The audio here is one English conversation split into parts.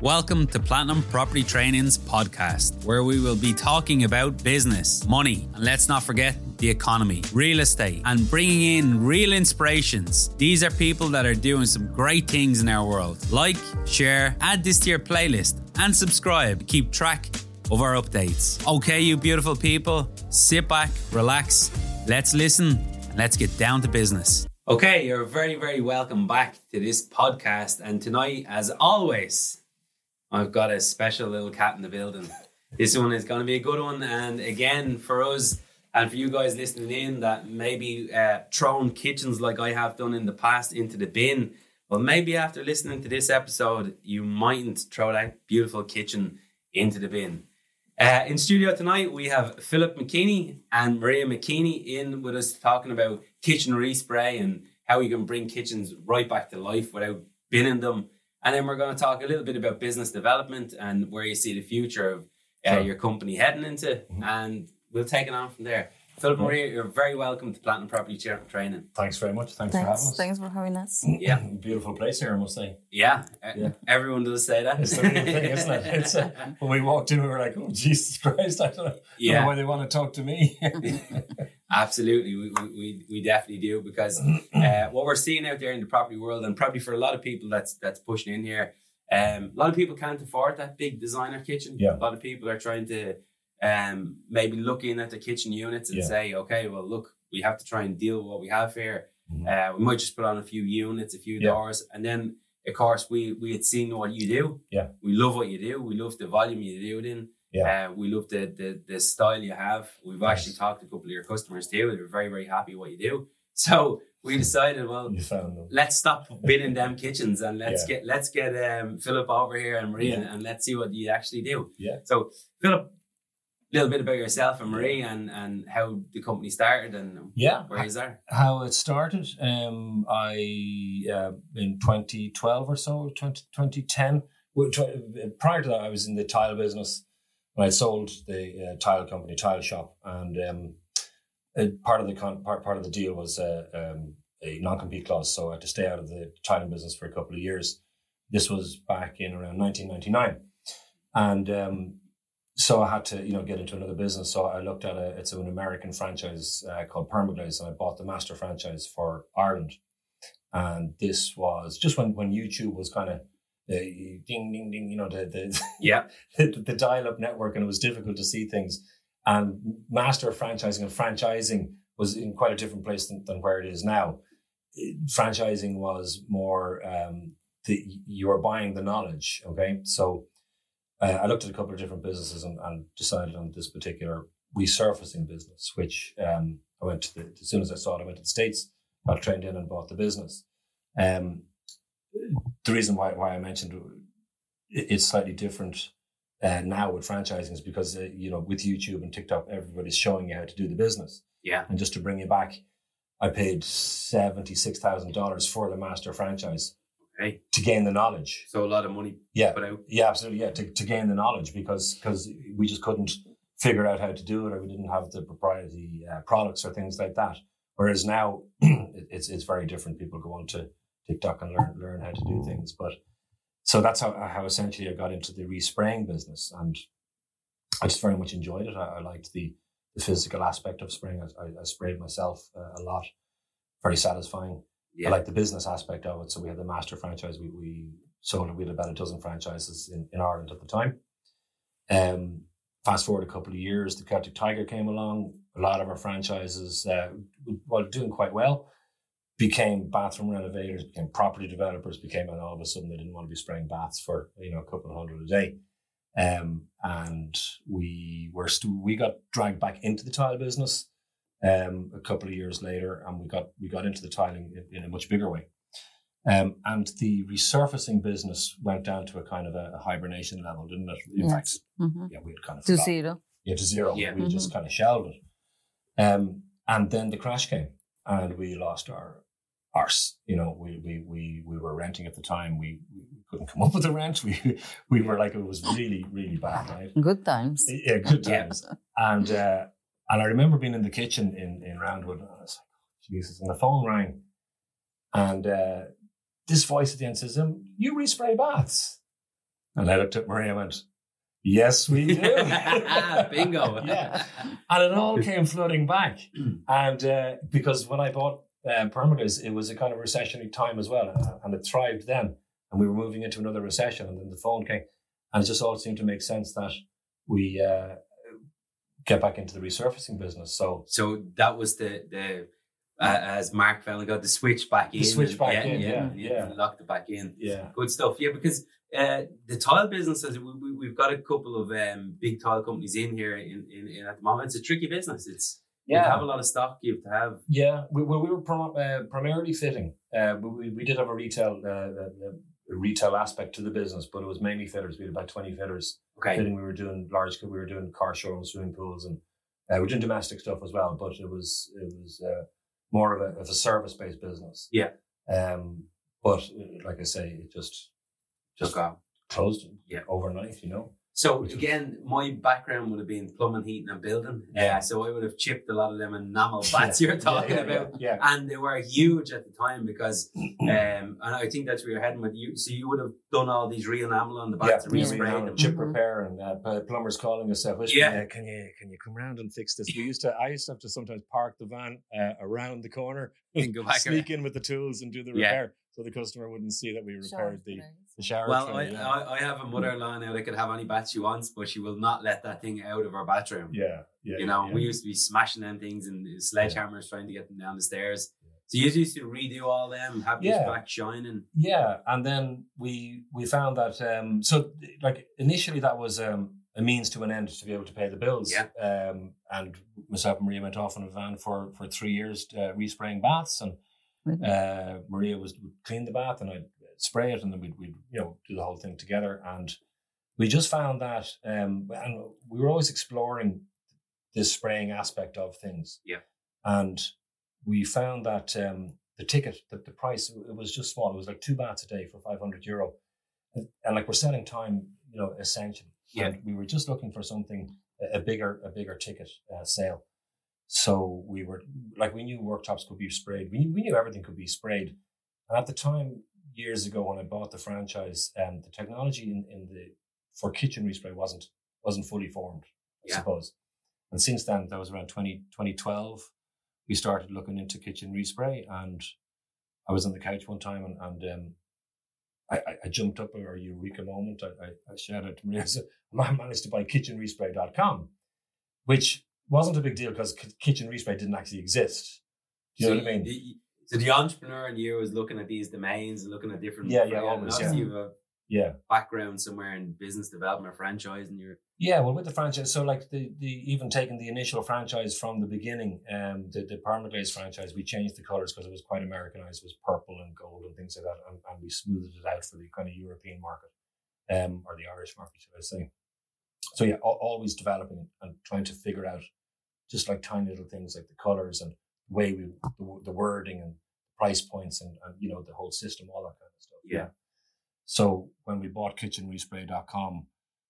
Welcome to Platinum Property Training's podcast, where we will be talking about business, money, and let's not forget the economy, real estate, and bringing in real inspirations. These are people that are doing some great things in our world. Like, share, add this to your playlist, and subscribe to keep track of our updates. Okay, you beautiful people, sit back, relax, let's listen, and let's get down to business. Okay, you're very, very welcome back to this podcast. And tonight, as always, I've got a special little cat in the building. This one is going to be a good one. And again, for us and for you guys listening in that maybe thrown kitchens like I have done in the past into the bin, well, maybe after listening to this episode, you mightn't throw that beautiful kitchen into the bin. In studio tonight, we have Philip McKeaney and Maria McKeaney in with us talking about kitchen respray and how you can bring kitchens right back to life without binning them. And then we're going to talk a little bit about business development and where you see the future of your company heading into. Mm-hmm. And we'll take it on from there. Philip, Maria, you're very welcome to Platinum Property Training. Thanks very much. Thanks for having us. Thanks for having us. Yeah. Beautiful place here, I must say. Yeah. Everyone does say that. It's the real thing, isn't it? It's, when we walked in, we were like, oh, Jesus Christ, I don't know why they want to talk to me. Absolutely. We definitely do, because what we're seeing out there in the property world, and probably for a lot of people that's pushing in here, a lot of people can't afford that big designer kitchen. Yeah. A lot of people are trying to maybe looking at the kitchen units and say, okay, well, look, we have to try and deal with what we have here. Mm-hmm. We might just put on a few units, a few doors. And then, of course, we had seen what you do. Yeah. We love what you do. We love the volume you do it in. Yeah. We love the style you have. We've actually talked to a couple of your customers too. They're very, very happy what you do. So we decided, well, let's stop binning them kitchens and let's get Philip over here and Maria and let's see what you actually do. Yeah. So Philip, a little bit about yourself and Marie and how the company started and where you are. How it started, I in 2012 or so, 2010. Prior to that, I was in the tile business. When I sold the tile company, Tile Shop, and part of the deal was a non-compete clause, so I had to stay out of the tiling business for a couple of years. This was back in around 1999, and so I had to, get into another business. So I looked at it's an American franchise called Permaglaze, and I bought the master franchise for Ireland. And this was just when YouTube was kind of ding, ding, ding, the dial-up network, and it was difficult to see things. And master franchising and franchising was in quite a different place than where it is now. Franchising was more, you were buying the knowledge, okay? So I looked at a couple of different businesses and decided on this particular resurfacing business, which I went to as soon as I saw it, I went to the States, got trained in and bought the business. The reason why I mentioned it's slightly different now with franchising is because, with YouTube and TikTok, everybody's showing you how to do the business. Yeah. And just to bring you back, I paid $76,000 for the master franchise. Okay. To gain the knowledge. So a lot of money put out. Yeah, absolutely. Yeah, to gain the knowledge because we just couldn't figure out how to do it, or we didn't have the proprietary products or things like that. Whereas now it's very different. People go on to TikTok and learn how to do things. But so that's how essentially I got into the respraying business, and I just very much enjoyed it. I liked the physical aspect of spraying. I sprayed myself a lot. Very satisfying. Yeah. I like the business aspect of it. So we had the master franchise. We sold it. We had about a dozen franchises in Ireland at the time. Fast forward a couple of years, the Celtic Tiger came along. A lot of our franchises, while doing quite well, became bathroom renovators, became property developers, and all of a sudden they didn't want to be spraying baths for a couple of hundred a day. And we got dragged back into the tile business a couple of years later, and we got into the tiling in a much bigger way. And the resurfacing business went down to a kind of a hibernation level, didn't it? In fact, we had kind of to zero. Yeah, to zero. Yeah. We just kind of shelved it. And then the crash came, and we lost our arse. We were renting at the time. We couldn't come up with the rent. We were like, it was really, really bad, right? Good times. Yeah, good times. And I remember being in the kitchen in Roundwood, and I was like, Jesus, and the phone rang, and this voice at the end says, you respray baths. And I looked at Maria and went, yes, we do. Bingo. Yeah. And it all came flooding back. And because when I bought Permaglaze, it was a kind of recessionary time as well. And it thrived then. And we were moving into another recession. And then the phone came. And it just all seemed to make sense that we get back into the resurfacing business. So that was the as Mark Fallon got the switch back in. The switch back in, yeah. Locked it back in. Yeah. Good stuff. Yeah, because the tile businesses, we've got a couple of big tile companies in here in at the moment. It's a tricky business. You have a lot of stock you have to have. Yeah, we were primarily fitting. We did have a retail aspect to the business, but it was mainly fitters. We had about 20 fitters. Okay. Fitting, we were doing car showrooms, swimming pools, and we were doing domestic stuff as well. But it was more of a service based business. Yeah. But like I say, it just closed overnight. So again, my background would have been plumbing, heating, and building. So I would have chipped a lot of them enamel bats you're talking about. Yeah. And they were huge at the time because, and I think that's where you're heading with you. So you would have done all these real enamel on the bats and respray them. Chip repair and plumbers calling us up. Can you come around and fix this? I used to have to sometimes park the van around the corner and go back sneak in with the tools and do the repair. So the customer wouldn't see that we repaired the shower. Well, I have a mother-in-law now that could have any bat she wants, but she will not let that thing out of our bathroom. Yeah. We used to be smashing them things and sledgehammers trying to get them down the stairs. So you used to redo all them, have this back shining. Yeah, and then we found that initially that was a means to an end to be able to pay the bills. Yeah. And myself and Maria went off in a van for 3 years respraying baths, and Maria would clean the bath and I'd spray it, and then we'd do the whole thing together. And we just found that, and we were always exploring this spraying aspect of things. Yeah. And we found that the ticket, the price, it was just small. It was like 2 baths a day for €500, and like we're selling time, essentially. Yeah. And we were just looking for something a bigger ticket sale. So we knew worktops could be sprayed. We knew everything could be sprayed. And at the time, years ago, when I bought the franchise, the technology for kitchen respray wasn't fully formed, I suppose. And since then, that was around 2012, we started looking into kitchen respray. And I was on the couch one time, and I jumped up, a eureka moment. I shouted to Maria, I managed to buy kitchenrespray.com, which wasn't a big deal because kitchen respray didn't actually exist. Do you know what I mean? So the entrepreneur in you was looking at these domains and looking at different... always, you have a background somewhere in business development or franchise, and you're... Yeah, well, with the franchise, so like the even taking the initial franchise from the beginning, the Permaglaze franchise, we changed the colours because it was quite Americanized. It was purple and gold and things like that, and we smoothed it out for the kind of European market, or the Irish market, should I say. So yeah, always developing and trying to figure out just like tiny little things like the colours and the way the wording and price points and the whole system, all that kind of stuff. Yeah. So when we bought kitchenrespray.com,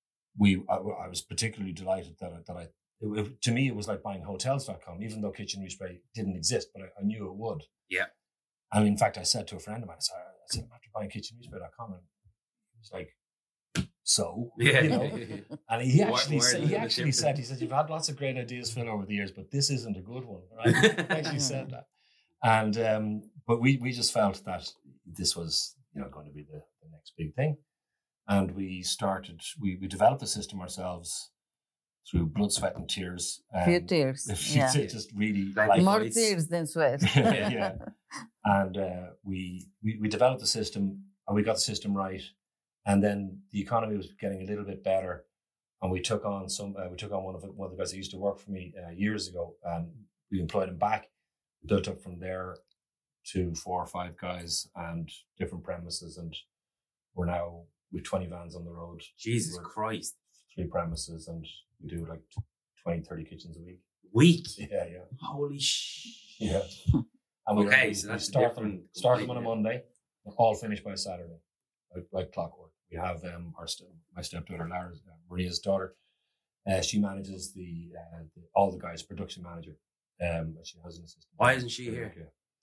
I was particularly delighted that to me it was like buying hotels.com, even though Kitchen Respray didn't exist, but I knew it would. Yeah. And in fact, I said to a friend of mine, I said, I'm after buying kitchenrespray.com, and he was like, so, and he actually said, you've had lots of great ideas, Phil, over the years, but this isn't a good one. Right? He actually said that. And, but we just felt that this was, going to be the next big thing. And we developed the system ourselves through blood, sweat and tears. Few tears. Just really more tears than sweat. Yeah. And we developed the system, and we got the system right. And then the economy was getting a little bit better, and we took on one of the guys that used to work for me years ago, and we employed him back. We built up from there to 4 or 5 guys and different premises, and we're now with 20 vans on the road. Jesus Christ! 3 premises, and we do like 20, 30 kitchens a week. Yeah. Holy shit! Yeah. And we start them on a Monday, all finished by Saturday, like clockwork. We have my stepdaughter, Lara, Maria's daughter. She manages all the guys, production manager. She has an assistant. Why isn't she here?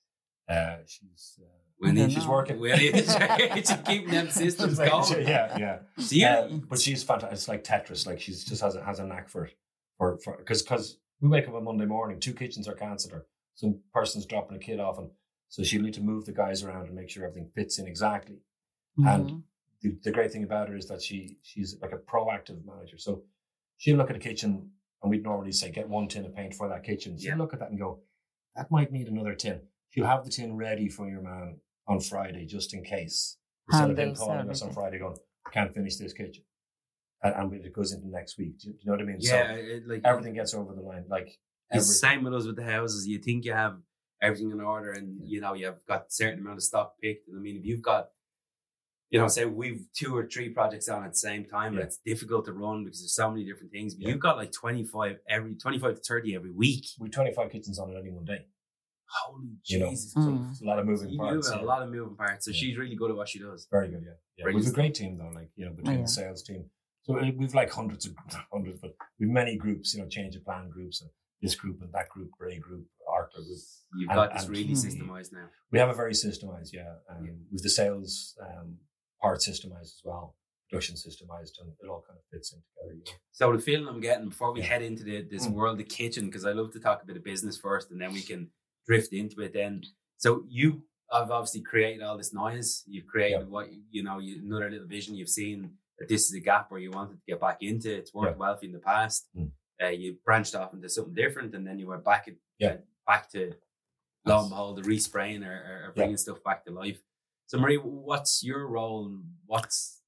She's We need she's know. working. We need to keep them systems going. Yeah. So you, But she's fantastic. It's like Tetris. Like she's just has a knack for it. Because we wake up on Monday morning, 2 kitchens are cancelled, or some person's dropping a kid off, and so she'll need to move the guys around and make sure everything fits in exactly. And the great thing about her is that she's like a proactive manager. So she'll look at a kitchen, and we'd normally say, get 1 tin of paint for that kitchen. She'll look at that and go, that might need another tin. She'll have the tin ready for your man on Friday, just in case. Instead of him calling us on Friday going, I can't finish this kitchen. And it goes into next week. Do you know what I mean? yeah, So everything gets over the line. Like it's the same with us with the houses. You think you have everything in order, and you know you've got a certain amount of stock picked. And I mean, if you've got, you know, say we've 2 or 3 projects on at the same time, and it's difficult to run because there's so many different things. But you've got like 25 to 30 every week. We've 25 kitchens on at any one day. Holy You Jesus! know, it's a lot of moving parts. You have a lot of moving parts. So she's really good at what she does. Very good, yeah. Very We've good a great team though, like, you know, between the sales team. So we've like hundreds, but we've many groups, you know, change of plan groups, and this group and that group, Bray group, Arkler group. You've got this really systemized now. We have a very systemized, with the sales part systemized as well, production systemized, and it all kind of fits in together. You know? So the feeling I'm getting before we head into this world of kitchen, because I love to talk a bit of business first, and then we can drift into it then. So you have obviously created all this noise. You've created what, you know, another little vision. You've seen that this is a gap where you wanted to get back into. It's worked well for you in the past. You branched off into something different, and then you went back to, lo and behold, the respraying or bringing stuff back to life. So Marie, what's your role? What's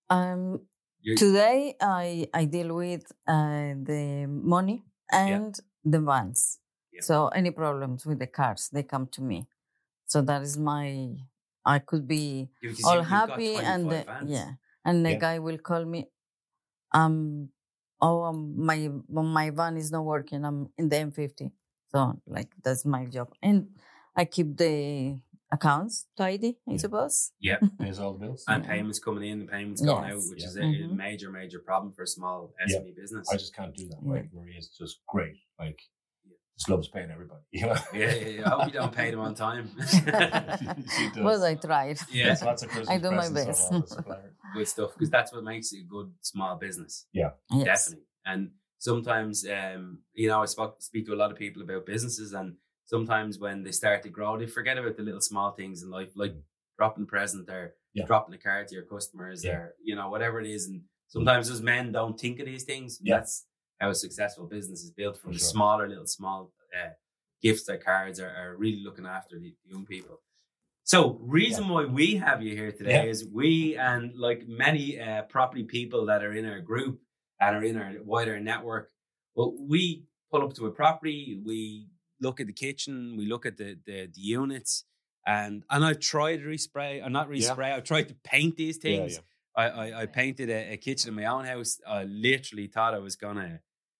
today I deal with the money and the vans. So any problems with the cars, they come to me. So that is I could be all happy, and and the guy will call me. My van is not working. I'm in the M50. So like that's my job, and I keep the accounts tidy, I suppose. Yeah, pays all the bills and payments coming in, and payments going out, which is a major problem for a small SME business. I just can't do that. Like Marie is just great. Like. Just loves paying everybody. You know? I hope you don't pay them on time. Well, I tried. Yeah, lots of Christmas I do my best. Good stuff, because that's what makes it a good small business. Yeah, definitely. And sometimes, you know, I speak to a lot of people about businesses, and sometimes when they start to grow, they forget about the little small things in life, like dropping a present or dropping a card to your customers, or you know, whatever it is. And sometimes as men don't think of these things. That's how a successful business is built, from the small gifts or cards are really looking after the young people. So reason why we have you here today is we, and like many property people that are in our group and are in our wider network, well, we pull up to a property, we look at the kitchen, we look at the units, and I've tried to I've tried to paint these things. I painted a kitchen in my own house. I literally thought I was gonna.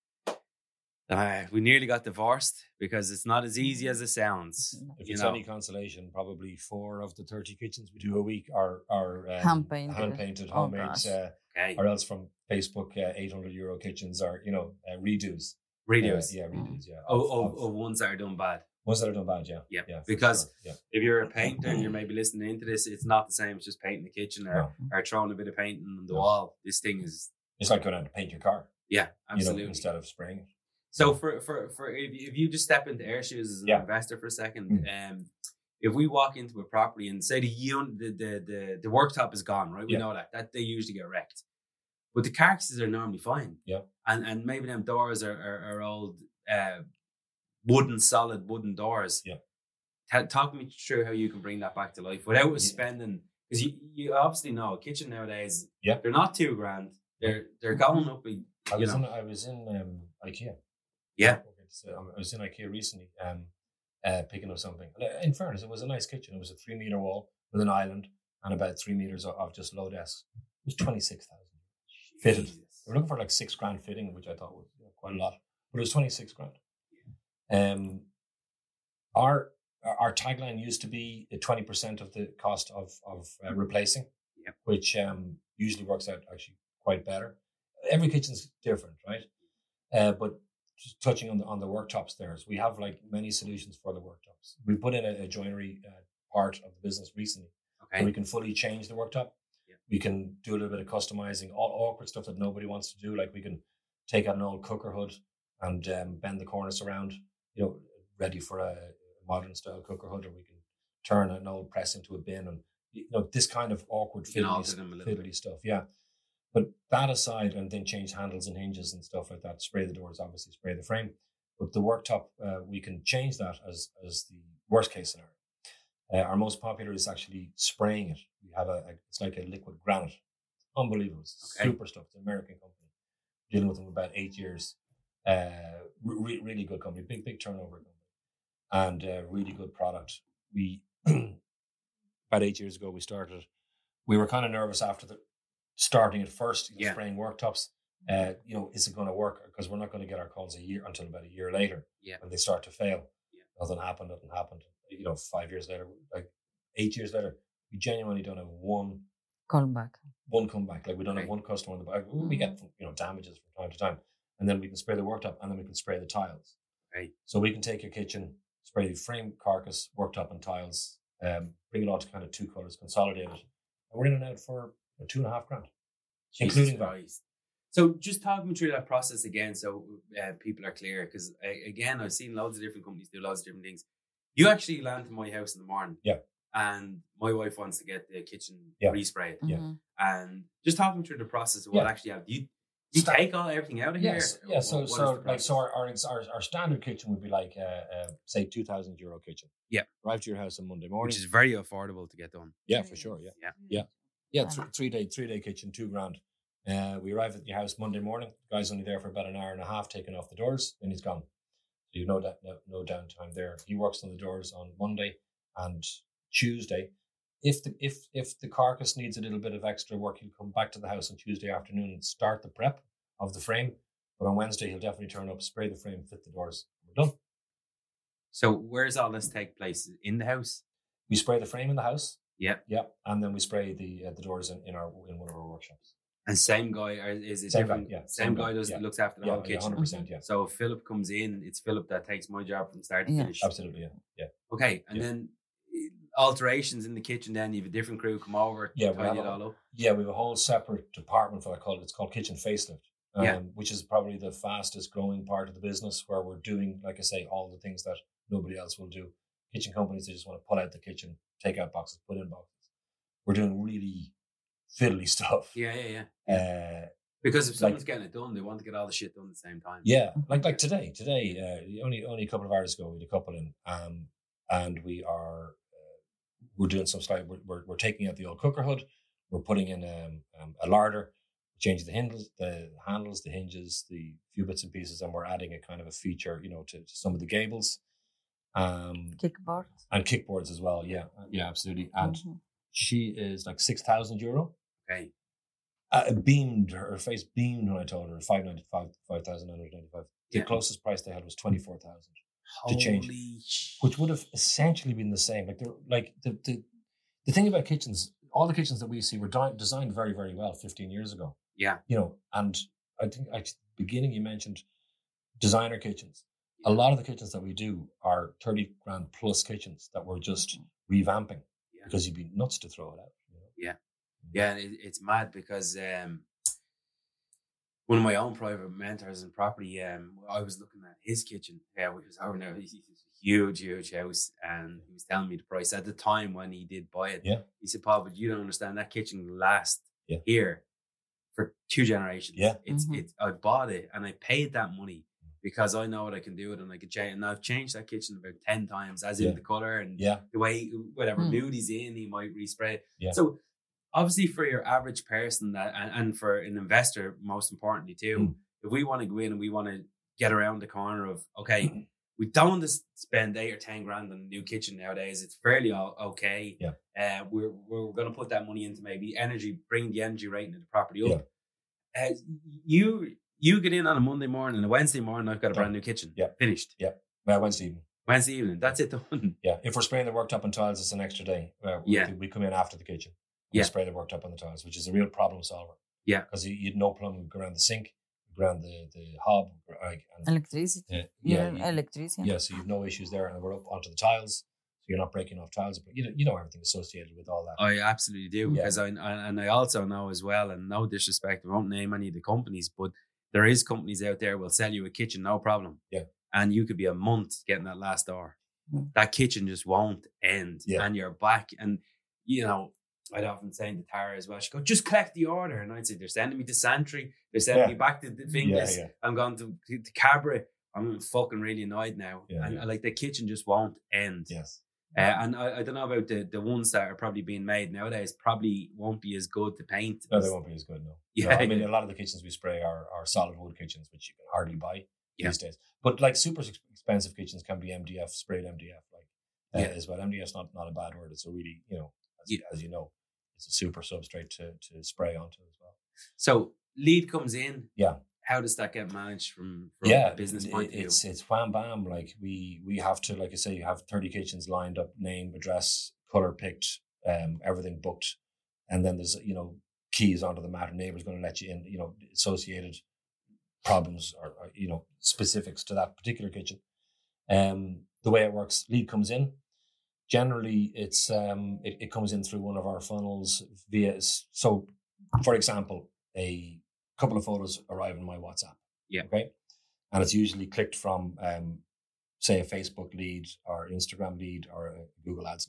We nearly got divorced because it's not as easy as it sounds. If it's any consolation, probably 4 of the 30 kitchens we do a week are hand-painted, homemade, or else from Facebook, €800 kitchens are, you know, redos. Redos? Redos, Of ones that are done bad. Ones that are done bad, yeah. Because if you're a painter and you're maybe listening into this, it's not the same as just painting the kitchen or throwing a bit of paint on the wall. This thing is... It's like going out to paint your car. Yeah, absolutely. You know, instead of spraying it. So for if you just step into our shoes as an investor for a second, if we walk into a property and say the worktop is gone, right? We know that they usually get wrecked, but the carcasses are normally fine. Yeah, and maybe them doors are old solid wooden doors. Yeah, talk me through how you can bring that back to life without spending, because you obviously know a kitchen nowadays. Yeah, they're not $2,000. They're going up. I was in IKEA. Yeah, I was in IKEA recently, picking up something. In fairness, it was a nice kitchen. It was a 3-meter wall with an island and about 3 meters of just low desks. It was 26,000 fitted. We were looking for like $6,000 fitting, which I thought was quite a lot, but it was 26,000. Our tagline used to be 20% of the cost of replacing, which usually works out actually quite better. Every kitchen's different, right? But just touching on the worktops there, is we have like many solutions for the worktops. We put in a joinery part of the business recently. Okay. So we can fully change the worktop. Yeah. We can do a little bit of customizing, all awkward stuff that nobody wants to do. Like we can take out an old cooker hood and bend the cornice around, ready for a modern style cooker hood, or we can turn an old press into a bin, and this kind of awkward fiddly stuff. Yeah. But that aside, and then change handles and hinges and stuff like that, spray the doors, obviously spray the frame. But the worktop, we can change that as the worst case scenario. Our most popular is actually spraying it. We have it's like a liquid granite. Unbelievable. It's super stuff. It's an American company. Dealing with them about 8 years. Really good company. Big turnover company. And really good product. We, about 8 years ago, we started. We were kind of nervous after starting at first, spraying worktops. Is it going to work? Because we're not going to get our calls until about a year later. Yeah. When they start to fail. Yeah. Nothing happened. 5 years later, like 8 years later, we genuinely don't have one comeback. Like we don't have one customer on the back. We get damages from time to time, and then we can spray the worktop, and then we can spray the tiles. Right. So we can take your kitchen, spray the frame, carcass, worktop, and tiles, bring it all to kind of 2 colors, consolidate it, and we're in and out for $2,500, including that. So just talk me through that process again, so people are clear. Because again, I've seen loads of different companies do loads of different things. You actually land to my house in the morning. Yeah. And my wife wants to get the kitchen resprayed. Yeah. And just talk me through the process of what actually happens. You take everything out of here? Yeah. So our standard kitchen would be like say €2,000 kitchen. Yeah. Arrive to your house on Monday morning. Which is very affordable to get done. Yeah, for sure. Yeah. Three-day kitchen, $2,000. We arrive at your house Monday morning. The guy's only there for about an hour and a half, taking off the doors, then he's gone. So you know that no downtime there. He works on the doors on Monday and Tuesday. If the carcass needs a little bit of extra work, he'll come back to the house on Tuesday afternoon and start the prep of the frame. But on Wednesday, he'll definitely turn up, spray the frame, fit the doors. We're done. So where's all this take place? In the house? We spray the frame in the house. Yeah. Yeah. And then we spray the doors in one of our workshops. And same guy, or is it same different? Guy, yeah. Same guy looks after the whole kitchen. 100%, yeah. So if Philip comes in, it's Philip that takes my job from start to finish. Absolutely, yeah. Okay, and then alterations in the kitchen, then you have a different crew come over, tidy it all up. Yeah, we have a whole separate department for that. It's called Kitchen Facelift, which is probably the fastest growing part of the business, where we're doing, like I say, all the things that nobody else will do. Kitchen companies, they just want to pull out the kitchen, take out boxes, put in boxes. We're doing really fiddly stuff. Yeah. Because if someone's getting it done, they want to get all the shit done at the same time. Yeah, like today, only a couple of hours ago, we had a couple in, and we're doing some stuff. We're taking out the old cooker hood. We're putting in a larder, changing the handles, the hinges, the few bits and pieces, and we're adding a kind of a feature, to some of the gables, kickboards and kickboards as well. Yeah, absolutely. And she is like €6,000. Okay. Her face beamed when I told her $5,995. The closest price they had was $24,000 to change, which would have essentially been the same. The thing about kitchens, all the kitchens that we see were designed very, very well 15 years ago. Yeah. And I think at the beginning you mentioned designer kitchens. A lot of the kitchens that we do are $30,000 plus kitchens that we're just revamping because you'd be nuts to throw it out. Yeah, it's mad because one of my own private mentors in property, I was looking at his kitchen. Yeah, which was over there. He's a huge house, and he was telling me the price at the time when he did buy it. Yeah, he said, "Paul, but you don't understand. That kitchen will last here for 2 generations. Yeah, it's I bought it and I paid that money because I know what I can do it, and I can change. And I've changed that kitchen about 10 times, as in the color and the way whatever mood he's in, he might respray it. Yeah. So obviously, for your average person and for an investor, most importantly too, if we want to go in and we want to get around the corner of, okay, we don't want to spend 8 or 10 grand on a new kitchen nowadays. It's fairly okay. Yeah. We're going to put that money into maybe energy, bring the energy rating of the property up. Yeah. You get in on a Monday morning and a Wednesday morning, I've got a brand new kitchen. Yeah. Finished. Yeah. Well, Wednesday evening. That's it done. Yeah. If we're spraying the worktop and tiles, it's an extra day. We come in after the kitchen. We spray the worktop on the tiles, which is a real problem solver. Yeah. Because you had no plumbing around the sink, around the hob, like, and, Electricity. Electricity. Yeah, so you've no issues there, and we're up onto the tiles, so you're not breaking off tiles, but you know everything associated with all that. I absolutely do, because I also know as well, and no disrespect, I won't name any of the companies, but there is companies out there will sell you a kitchen, no problem. Yeah. And you could be a month getting that last door. That kitchen just won't end, and you're back. And I'd often say to Tara as well, she'd go, just collect the order. And I'd say, they're sending me to Santry, they're sending me back to the Fingers. I'm going to Cabra. I'm fucking really annoyed now. And like, the kitchen just won't end. Yes. And I don't know about the ones that are probably being made nowadays, probably won't be as good to paint. No, they won't be as good, no. Yeah. No, I mean, a lot of the kitchens we spray are solid wood kitchens, which you can hardly buy these days. But like super expensive kitchens can be MDF, sprayed MDF, as well. MDF's not a bad word. It's a really, as you know, it's a super substrate to spray onto as well. So lead comes in. Yeah. How does that get managed from a business point of view? It's wham bam. Like we have to, like I say, you have 30 kitchens lined up, name, address, color picked, everything booked, and then there's keys onto the mat. Neighbor's going to let you in. Associated problems or specifics to that particular kitchen. The way it works, lead comes in. Generally, it's it comes in through one of our funnels via. So, for example, a couple of photos arrive in my WhatsApp. Yeah. Okay. And it's usually clicked from, say, a Facebook lead or Instagram lead or a Google Ads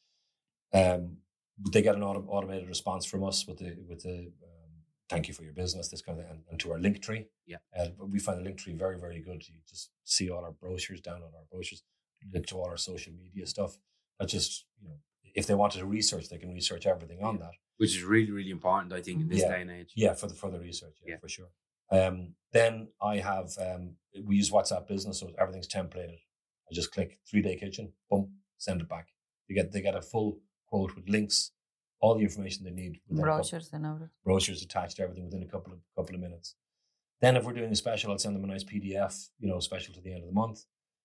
lead. They get an automated response from us with the thank you for your business, this kind of thing, and to our link tree. Yeah. We find the link tree very, very good. You just see all our brochures, download our brochures, link to all our social media stuff. That just, if they wanted to research, they can research everything on that. Which is really, really important, I think, in this day and age. Yeah, for the research, for sure. Then I have, we use WhatsApp Business, so everything's templated. I just click 3-day kitchen, boom, send it back. They get a full quote with links, all the information they need. Brochures and everything. Brochures attached to everything within a couple of minutes. Then if we're doing a special, I'll send them a nice PDF, special to the end of the month.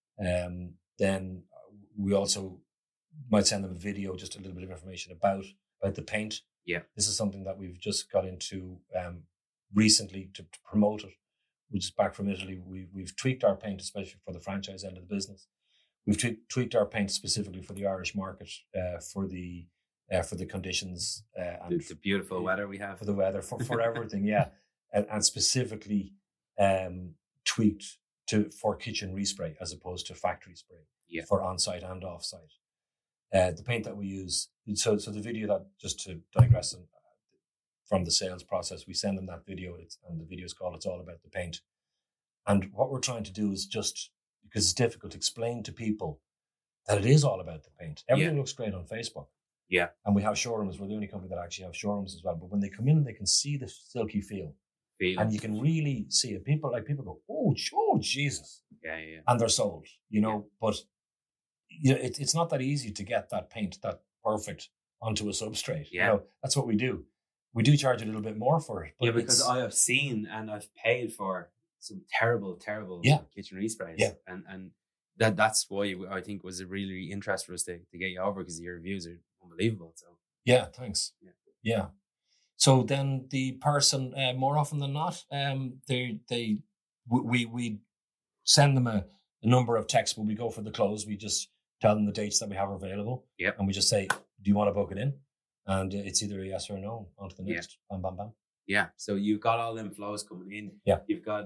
Then we also might send them a video, just a little bit of information about the paint. Yeah. This is something that we've just got into recently to promote it. We're just back from Italy. We've tweaked our paint, especially for the franchise end of the business. We've tweaked our paint specifically for the Irish market, for the conditions. And the beautiful weather we have. For the weather, for everything, yeah. And specifically tweaked for kitchen respray as opposed to factory spray. Yeah. For on-site and off-site. The paint that we use, so the video that, just to digress from the sales process, we send them that video, and the video is called It's All About the Paint. And what we're trying to do is just, because it's difficult to explain to people that it is all about the paint. Everything looks great on Facebook. Yeah. And we have showrooms. We're the only company that actually have showrooms as well. But when they come in, they can see the silky feel. And you can really see it. People go, oh Jesus. Yeah. And they're sold, but it's not that easy to get that paint that perfect onto a substrate. Yeah. That's what we do. We do charge a little bit more for it. But because I have seen and I've paid for some terrible kitchen resprays. Yeah. And that's why I think was a really interest for us to get you over, because your reviews are unbelievable. So yeah, thanks. Yeah. So then the person, more often than not, we send them a number of texts when we go for the close. We just tell them the dates that we have available. Yep. And we just say, do you want to book it in? And it's either a yes or a no. On to the next. Bam, bam, bam. Yeah. So you've got all them flows coming in. Yeah. You've got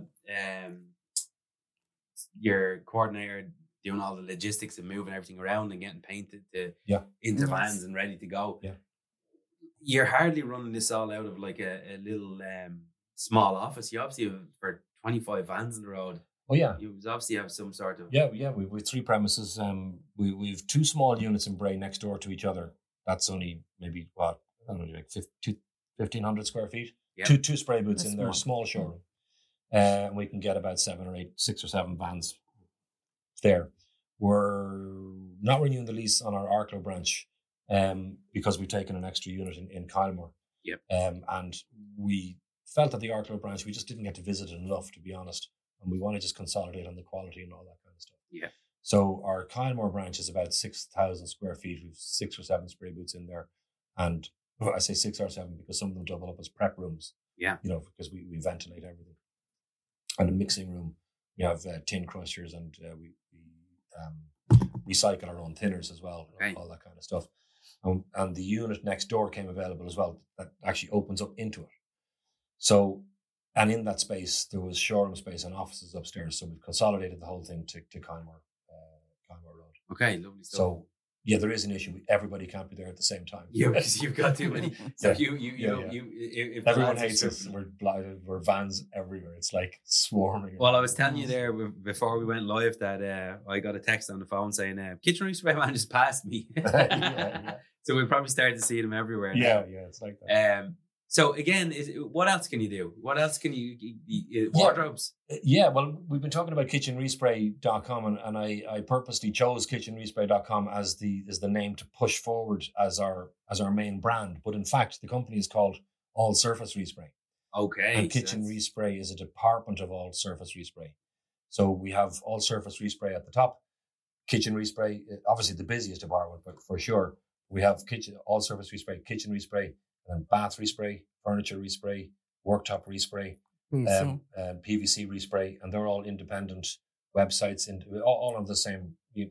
your coordinator doing all the logistics and moving everything around and getting painted into vans and ready to go. Yeah. You're hardly running this all out of like a little small office. You obviously have for 25 vans on the road. Oh yeah, you obviously have some sort of We've 3 premises. We've 2 small units in Bray next door to each other. That's only maybe like 1,500 square feet. Yeah. Two spray booths in there, small showroom. We can get about 6 or 7 vans there. We're not renewing the lease on our Arklow branch because we've taken an extra unit in Kylemore. Yep. And we felt that the Arklow branch, we just didn't get to visit it enough, to be honest. And we want to just consolidate on the quality and all that kind of stuff. Yeah. So our Kylemore branch is about 6,000 square feet. We've 6 or 7 spray booths in there. And I say 6 or 7 because some of them double up as prep rooms. Yeah. Because we ventilate everything. and a mixing room. We have tin crushers, and we recycle our own thinners as well, all that kind of stuff. And the unit next door came available as well that actually opens up into it. So, and in that space, there was showroom space and offices upstairs. So we've consolidated the whole thing to Kylemore Road. Okay, lovely stuff. So, yeah, there is an issue. Everybody can't be there at the same time. Yeah, because you've got too many. So if everyone hates us. We're vans everywhere. It's like swarming. Well, I was telling you there before we went live that I got a text on the phone saying Kitchen Reef man just passed me. So we'll probably start to see them everywhere. Yeah, it's like that. So again, what else can you do? What else can you wardrobes? Yeah, well, we've been talking about kitchenrespray.com, and I purposely chose kitchenrespray.com as the name to push forward as our main brand. But in fact, the company is called All Surface Respray. Okay. And Kitchen Respray is a department of All Surface Respray. So we have All Surface Respray at the top. Kitchen Respray, obviously the busiest department, but for sure, we have All Surface Respray, Kitchen Respray, and then bath respray, furniture respray, worktop respray, PVC respray, and they're all independent websites, and all of the same,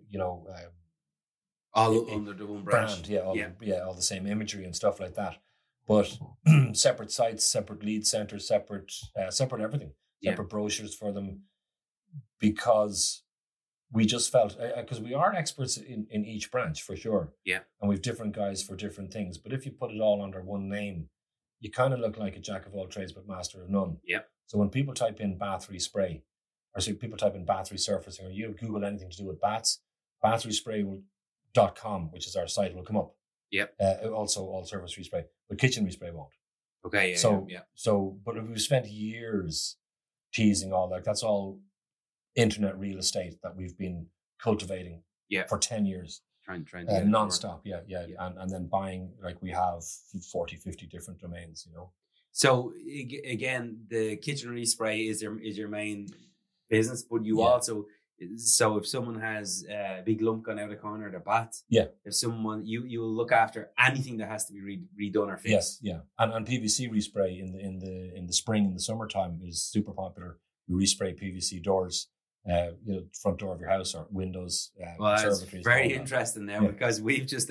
all under the one brand. All the same imagery and stuff like that. But separate sites, separate lead centers, separate everything, separate brochures for them, because we just felt, because we are experts in each branch for sure. Yeah. And we've different guys for different things. But if you put it all under one name, you kind of look like a jack of all trades but master of none. Yeah. So when people type in bath respray, people type in bath resurfacing, or you Google anything to do with baths, bathresspray.com, which is our site, will come up. Yep. Also All Surface Respray, but Kitchen Respray won't. Okay. But we've spent years teasing all that. That's all internet real estate that we've been cultivating for 10 years. Trying to get non-stop, and then buying, like we have 40, 50 different domains, So again, the Kitchen Respray is your main business, but you also, so if someone has a big lump gone out of the corner of their bath, if someone, you will look after anything that has to be redone or fixed. Yes, and PVC respray in the spring and the summertime is super popular. We respray PVC doors. Front door of your house or windows. Well, it's very interesting now because we've just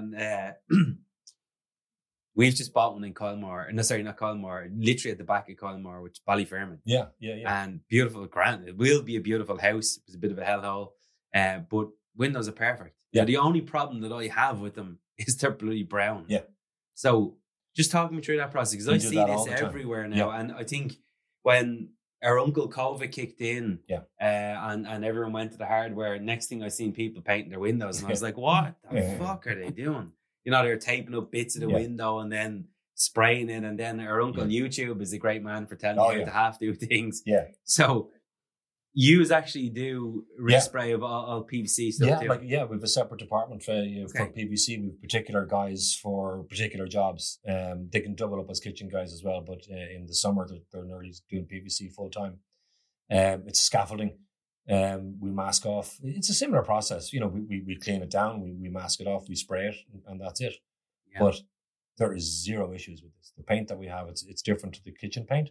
we've just bought one in Kylemore. No, sorry, not Kylemore. Literally at the back of Kylemore, which is Ballyfermot. Yeah. And beautiful, grand. It will be a beautiful house. It's a bit of a hellhole, but windows are perfect. Yeah. The only problem that I have with them is they're bloody brown. Yeah. So just talk me through that process, because I see this everywhere now, and I think when our uncle COVID kicked in, and everyone went to the hardware. Next thing I seen people painting their windows, and I was like, "What the fuck are they doing?" They're taping up bits of the window and then spraying it. And then our uncle YouTube is a great man for telling you how to half do things. Yeah. So you actually do respray of all PVC stuff too? We have a separate department for PVC. We have particular guys for particular jobs. They can double up as kitchen guys as well, but in the summer they're nearly doing PVC full time. It's scaffolding. We mask off. It's a similar process. We clean it down, we mask it off, we spray it, and that's it. Yeah. But there is zero issues with this. The paint that we have, it's different to the kitchen paint.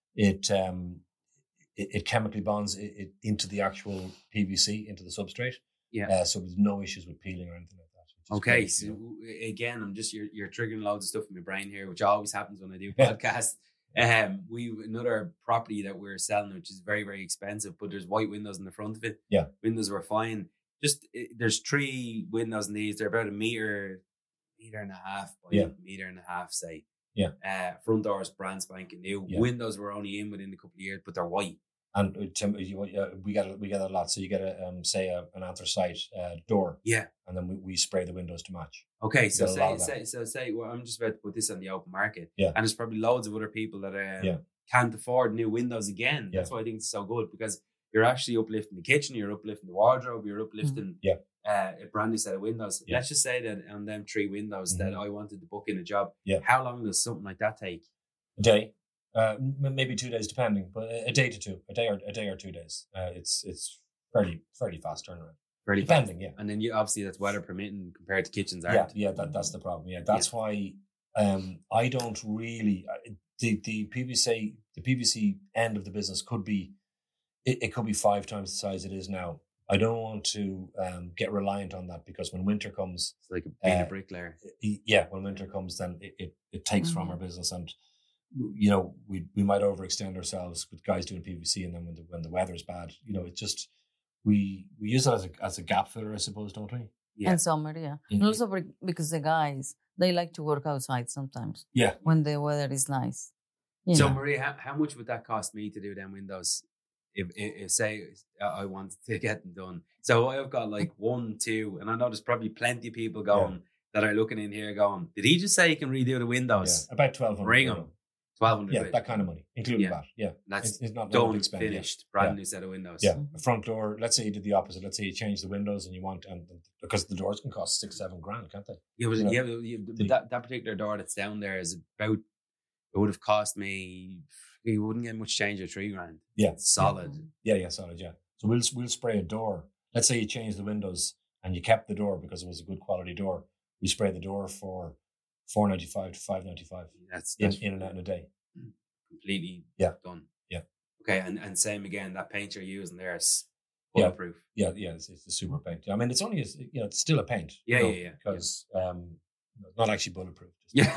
It chemically bonds it into the actual PVC, into the substrate. Yeah. So there's no issues with peeling or anything like that. Okay. Great, so again, I'm just you're triggering loads of stuff in my brain here, which always happens when I do podcasts. We another property that we're selling, which is very, very expensive, but there's white windows in the front of it. Yeah. Windows were fine. There's 3 windows in these. They're about a meter and a half by a meter and a half, say. Yeah. Front doors brand spanking new. Yeah. Windows were only in within a couple of years, but they're white. And we get a lot. So you get an anthracite door. Yeah. And then we spray the windows to match. Okay, so say well, I'm just about to put this on the open market. Yeah. And there's probably loads of other people that can't afford new windows again. That's why I think it's so good, because you're actually uplifting the kitchen, you're uplifting the wardrobe, you're uplifting a brand new set of windows. Yeah. Let's just say that on them 3 windows that I wanted to book in a job. Yeah. How long does something like that take? A day. Maybe 2 days, depending, but a day to 2, a day or 2 days. It's fairly fast turnaround. Fairly depending, fast. And then obviously that's weather permitting compared to kitchens aren't. Yeah, that's the problem. Yeah, that's why I don't really the PVC end of the business could be it could be 5 times the size it is now. I don't want to get reliant on that, because when winter comes, It's like being a bricklayer. when winter comes, then it takes from our business, and we might overextend ourselves with guys doing PVC, and then when the weather's bad, it just we use it as a gap filler, I suppose, don't we? Yeah. And summer, yeah. And also because the guys, they like to work outside sometimes. Yeah. When the weather is nice. So Maria, how much would that cost me to do them windows? If say I wanted to get them done. So I've got like 1, 2, and I know there's probably plenty of people going that are looking in here going, did he just say he can redo the windows? Yeah, about 1,200. Bring them. 1,200. Yeah, that kind of money, including that. Yeah, that's it's not done, big spend, finished, brand new set of windows. Yeah, a front door. Let's say you did the opposite. Let's say you change the windows and you want, and because the doors can cost 6-7 grand, can't they? Yeah, that particular door that's down there is about. It would have cost me. You wouldn't get much change of 3 grand. Yeah, solid. Yeah, solid. Yeah. So we'll spray a door. Let's say you changed the windows and you kept the door because it was a good quality door. We spray the door for $495 to $595. That's in and out in a day. Completely done. Yeah. Okay, and same again. That paint you're using there is bulletproof. Yeah. It's a super paint. I mean, it's only it's still a paint. Yeah. Because not actually bulletproof. Yeah.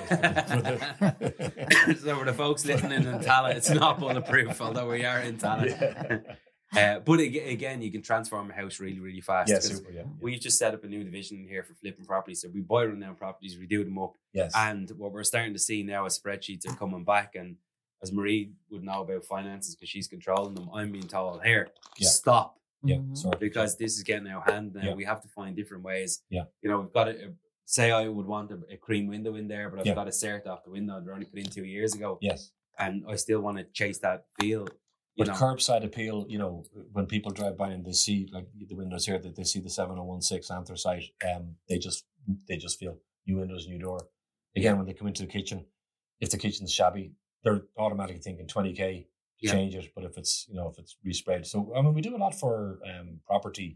So for the folks listening in Tala, it's not bulletproof, although we are in Tala. Yeah. But again, you can transform a house really, really fast. Yeah, super. Yeah. We've just set up a new division here for flipping properties. So we buy rundown properties, we do them up. Yes. And what we're starting to see now is spreadsheets are coming back. And as Marie would know about finances because she's controlling them, I'm being told, here, stop. Yeah, sorry. Because this is getting out of hand now. Yeah. We have to find different ways. Yeah. We've got to say I would want a cream window in there, but I've got a cert off the window. They're only put in 2 years ago. Yes. And I still want to chase that feel. But curbside appeal, when people drive by and they see like the windows here, that they see the 7016 anthracite, they just feel new windows, new door. Again, when they come into the kitchen, if the kitchen's shabby, they're automatically thinking 20K to change it. But if it's resprayed, so I mean, we do a lot for property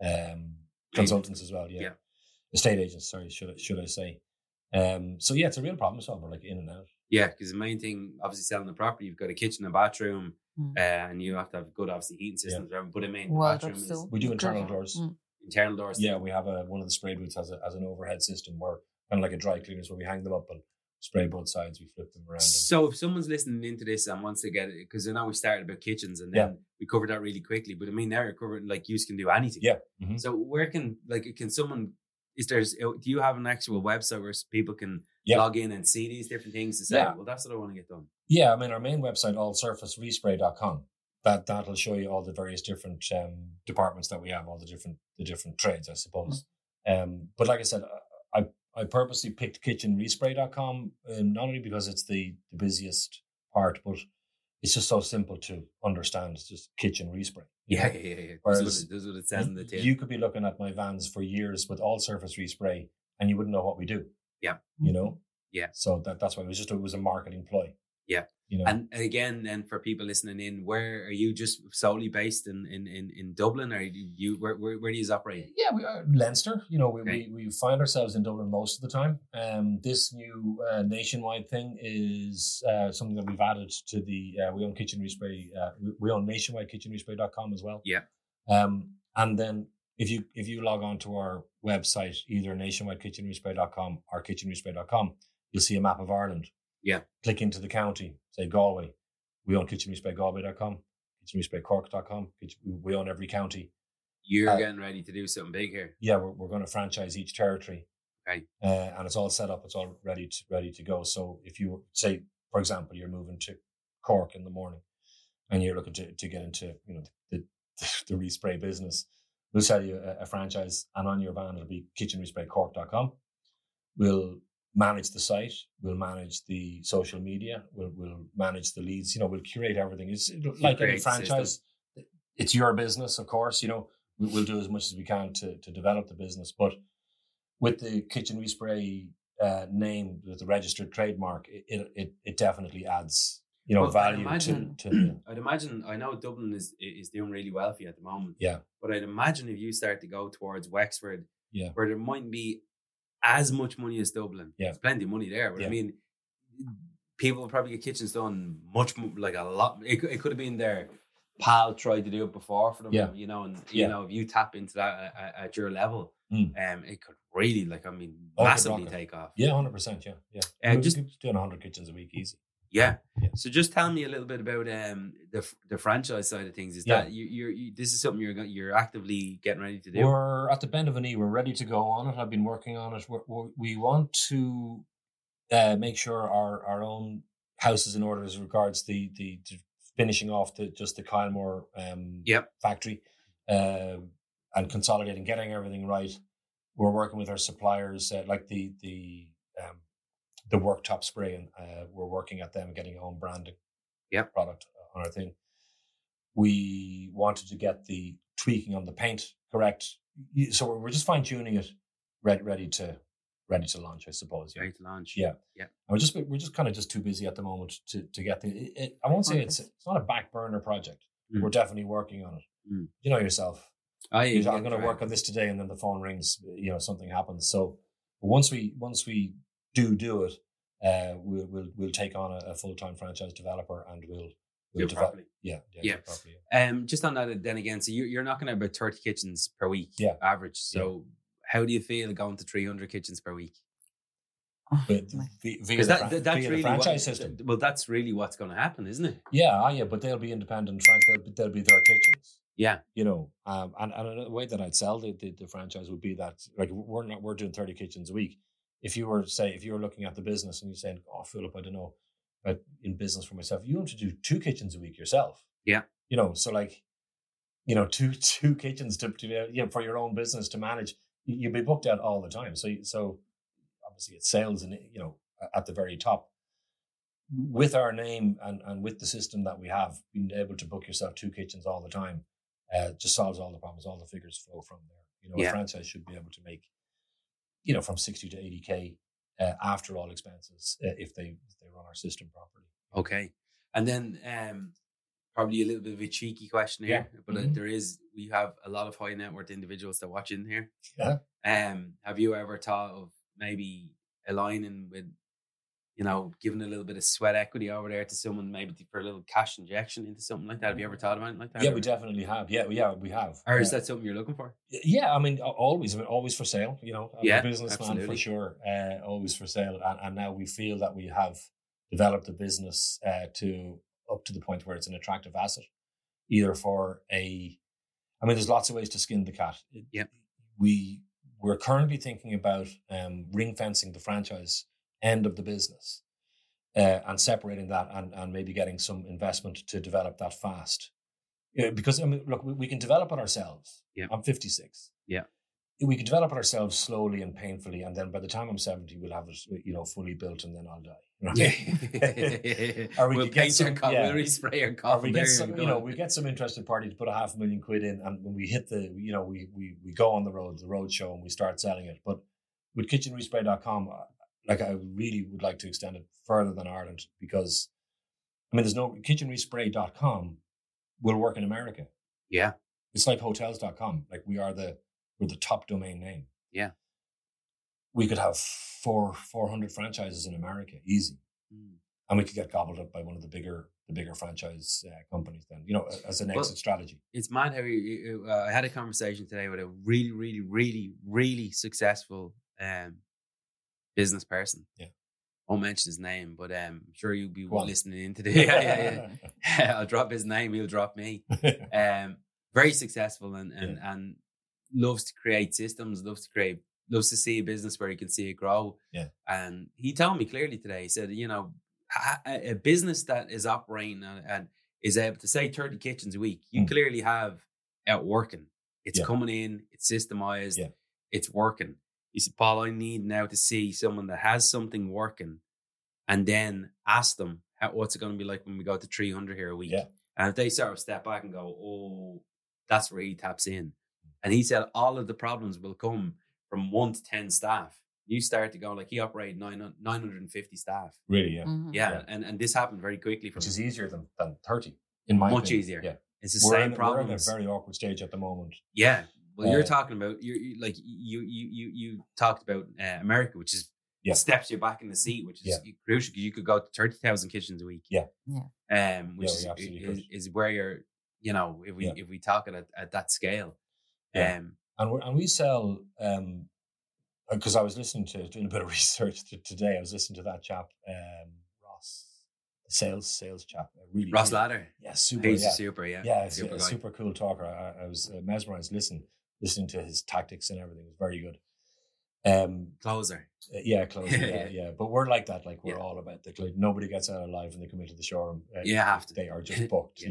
consultants as well. Yeah. Estate agents. Sorry, should I say? So it's a real problem solver, like in and out. Yeah, because the main thing, obviously, selling the property, you've got a kitchen and bathroom, and you have to have good, obviously, heating systems. Yeah. But I mean, the bathroom is... We do internal doors. Internal doors. Yeah, we have one of the spray booths has an overhead system where kind of like a dry cleaners where we hang them up and spray both sides. We flip them around. So if someone's listening into this and wants to get it, because I know we started about kitchens and then we covered that really quickly. But I mean, now you're covering like you can do anything. Yeah. Mm-hmm. So where can someone? Do you have an actual website where people can log in and see these different things to say, well, that's what I want to get done? Yeah, I mean, our main website, allsurfacerespray.com, that'll show you all the various different departments that we have, all the different trades, I suppose. But like I said, I purposely picked kitchenrespray.com, not only because it's the busiest part, but it's just so simple to understand. It's just kitchen respray. Yeah. Whereas this is what it says in the tip. You could be looking at my vans for years with all surface respray and you wouldn't know what we do. Yeah. Yeah. So that's why it was a marketing ploy. Yeah. And again, then for people listening in, where are you just solely based in Dublin, or where do you operate? Yeah, we are Leinster. We find ourselves in Dublin most of the time. This new nationwide thing is something that we've added to the we own Kitchen Respray. We own nationwidekitchenrespray.com as well. Yeah. And then if you log on to our website, either nationwidekitchenrespray.com or kitchenrespray.com, you'll see a map of Ireland. Yeah. Click into the county, say Galway. We own kitchenrespraygalway.com, kitchenrespraycork.com. We own every county. You're getting ready to do something big here. Yeah, we're going to franchise each territory. Okay. And it's all set up. It's all ready to go. So if you say, for example, you're moving to Cork in the morning and you're looking to get into the respray business, we'll sell you a franchise, and on your van it'll be kitchenrespraycork.com. We'll manage the site, we'll manage the social media, we'll manage the leads, we'll curate everything. It's like any franchise. It's your business, of course, we'll do as much as we can to develop the business. But with the Kitchen Respray name, with the registered trademark, it definitely adds, value to I'd imagine, I know Dublin is doing really well for you at the moment. Yeah. But I'd imagine if you start to go towards Wexford, where there mightn't be as much money as Dublin. Yeah. There's plenty of money there. But I mean, people will probably get kitchens done much more, like a lot. It could have been there pal tried to do it before for them, Yeah. you know, and you know, if you tap into that at your level, it could really, like, I mean, massively take off. Yeah, 100%. Yeah. And just doing 100 kitchens a week, easy. Yeah. So just tell me a little bit about the franchise side of things. Is that you this is something you're actively getting ready to do? We're at the bend of a knee. We're ready to go on it. I've been working on it. We want to make sure our own house is in order as regards the finishing off the Kylemore factory and consolidating, getting everything right. We're working with our suppliers like the worktop spray, and we're working at them getting a home branding product on our thing. We wanted to get the tweaking on the paint correct, so we're just fine tuning it, ready to launch, I suppose. Ready to launch. Yeah. And we're just kind of just too busy at the moment to get I won't say it's not a back burner project. We're definitely working on it. You know yourself. I'm going to work on this today, and then the phone rings. You know, something happens. So once we do it, we'll take on a full-time franchise developer, and we'll develop. Properly. Just on that, then again, so you're knocking out about 30 kitchens per week, average. So how do you feel going to 300 kitchens per week? Because that's really the franchise system. Well, that's really what's going to happen, isn't it? Yeah, but they'll be independent. They'll be their kitchens. Yeah, you know, and the way that I'd sell the franchise would be that, like, we're doing 30 kitchens a week. If you were looking at the business and you're saying, "Oh, Philip, I don't know, but in business for myself," you want to do 2 kitchens a week yourself. Yeah, you know, so like, you know, two kitchens to for your own business to manage, you'll be booked out all the time. So obviously it's sales, and you know, at the very top. With our name and with the system that we have, being able to book yourself 2 kitchens all the time. Just solves all the problems. All the figures flow from there. You know, a franchise should be able to make, you know, from 60 to 80K after all expenses if they run our system properly. Okay, and then probably a little bit of a cheeky question here, but we have a lot of high net worth individuals that watch in here. Yeah. Have you ever thought of maybe aligning with, you know, giving a little bit of sweat equity over there to someone, maybe for a little cash injection into something like that? Have you ever thought about anything like that? Yeah, we definitely have. Yeah, we have. Or is that something you're looking for? Yeah, I mean, always for sale. You know, I'm a businessman, absolutely. For sure. Always for sale, and now we feel that we have developed a business up to the point where it's an attractive asset, either for there's lots of ways to skin the cat. We're currently thinking about ring fencing the franchise end of the business and separating that and maybe getting some investment to develop that fast. Because, I mean, look, we can develop it ourselves. Yeah. I'm 56. Yeah. We can develop it ourselves slowly and painfully, and then by the time I'm 70, we'll have it, you know, fully built, and then I'll die. Yeah. Or we'll paint your we'll respray your coffin. We get some interested party to put £500,000 in, and when we hit we go on the road show, and we start selling it. But with kitchenrespray.com, like, I really would like to extend it further than Ireland, because, I mean, there's no kitchenrespray.com will work in America. Yeah. It's like hotels.com. Like, we're the top domain name. Yeah. We could have 400 franchises in America, easy. And we could get gobbled up by one of the bigger franchise companies then, you know, as an exit strategy. It's mad how I had a conversation today with a really, really, really, really successful business person. Yeah. I won't mention his name, but I'm sure you'll be listening into this. Yeah. I'll drop his name, he'll drop me. Very successful and loves to create systems, loves to see a business where he can see it grow. Yeah. And he told me clearly today, he said, you know, a business that is operating and is able to say 30 kitchens a week, you clearly have out working. It's coming in, it's systemized, it's working. He said, Paul, I need now to see someone that has something working, and then ask them, what's it going to be like when we go to 300 here a week? Yeah. And if they sort of step back and go, oh, that's where he taps in. And he said all of the problems will come from 1 to 10 staff. You start to go, like, he operated 950 staff. Really, yeah. Mm-hmm. Yeah. And this happened very quickly. Which is easier than 30, in my opinion. Much easier. Yeah. It's the same problem. We're in a very awkward stage at the moment. Yeah. Well, you're talking about, you talked about America, which is steps you back in the seat, which is crucial, because you could go to 30,000 kitchens a week. Yeah. Which is where if we talk it at that scale. And we sell, because I was doing a bit of research today. I was listening to that chap, Ross, the sales chap. Ross Ladder. Yeah, super. He's super, yeah. Yeah, it's a super cool talker. I was mesmerized listening to his tactics and everything. It was very good. Closer. Closer. Yeah. But we're like that. Like, we're all about the nobody gets out alive when they come into the showroom. They are just booked,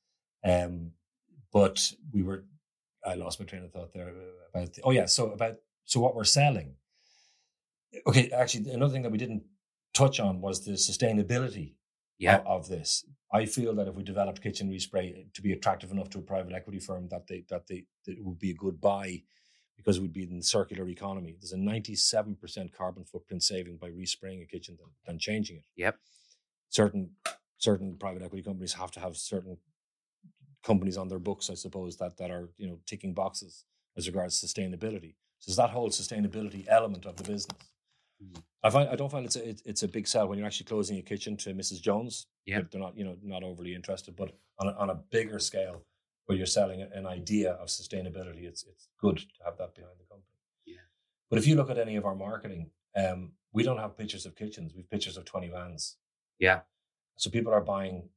But I lost my train of thought there about so what we're selling. Okay, actually, another thing that we didn't touch on was the sustainability of this. I feel that if we developed Kitchen Respray to be attractive enough to a private equity firm, that it would be a good buy, because it would be in the circular economy. There's a 97% carbon footprint saving by respraying a kitchen than changing it. Yep. Certain private equity companies have to have certain companies on their books, I suppose, that are ticking boxes as regards sustainability. So there's that whole sustainability element of the business. I don't find it's a big sell when you're actually closing a kitchen to Mrs. Jones. Yeah, they're not overly interested, but on a bigger scale, where you're selling an idea of sustainability, it's good to have that behind the company. Yeah. But if you look at any of our marketing, we don't have pictures of kitchens. We have pictures of 20 vans. Yeah. So people are buying.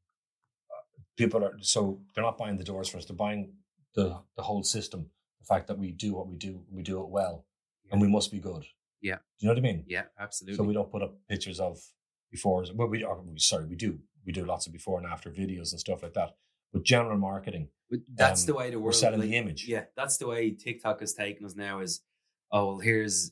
So they're not buying the doors for us. They're buying the whole system. The fact that we do what we do it well, and we must be good. Yeah. Do you know what I mean? Yeah, absolutely. So we don't put up pictures of befores. Well, we do. We do lots of before and after videos and stuff like that. But general marketing. But that's the way the world. We're selling the image. Yeah, that's the way TikTok has taken us now. Is here's